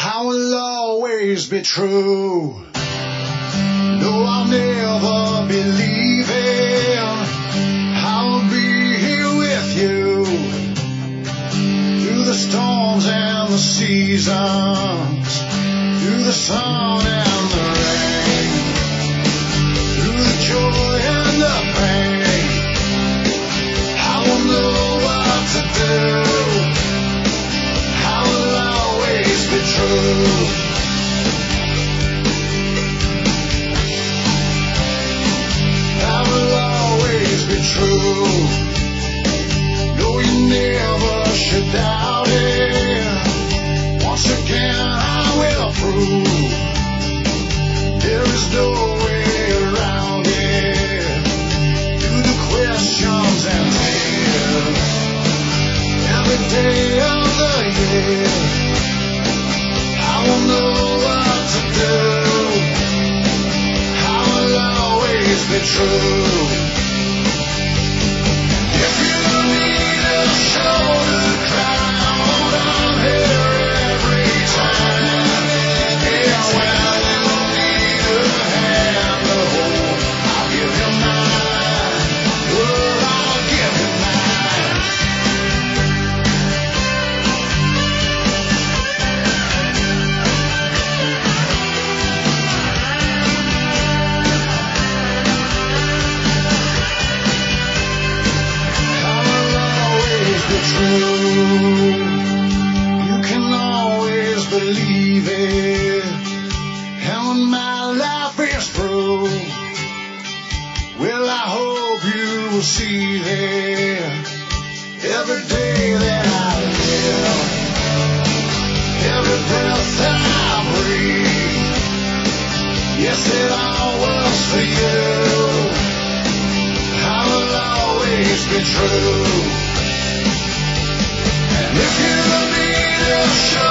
I will always be true. No, I'll never be leaving. I'll be here with you through the storms and the seasons, through the sun and the rain, through the joy and the pain. I will know what to do. I will always be true. I will always be true. No, you never should doubt it. Once again, I will prove there is no way around it. Through the questions and fears, every day of the year, I will know what to do. I will always be true. If you need a shoulder cry, I'm here every time. Yeah, when you need a hand to hold, I'll give you mine. Oh, I'll give you mine. I will always be true. You can always believe it. And when my life is through, well, I hope you will see that every day that I live, every breath that I breathe, yes, it all was for you. I will always be true. And if you need a show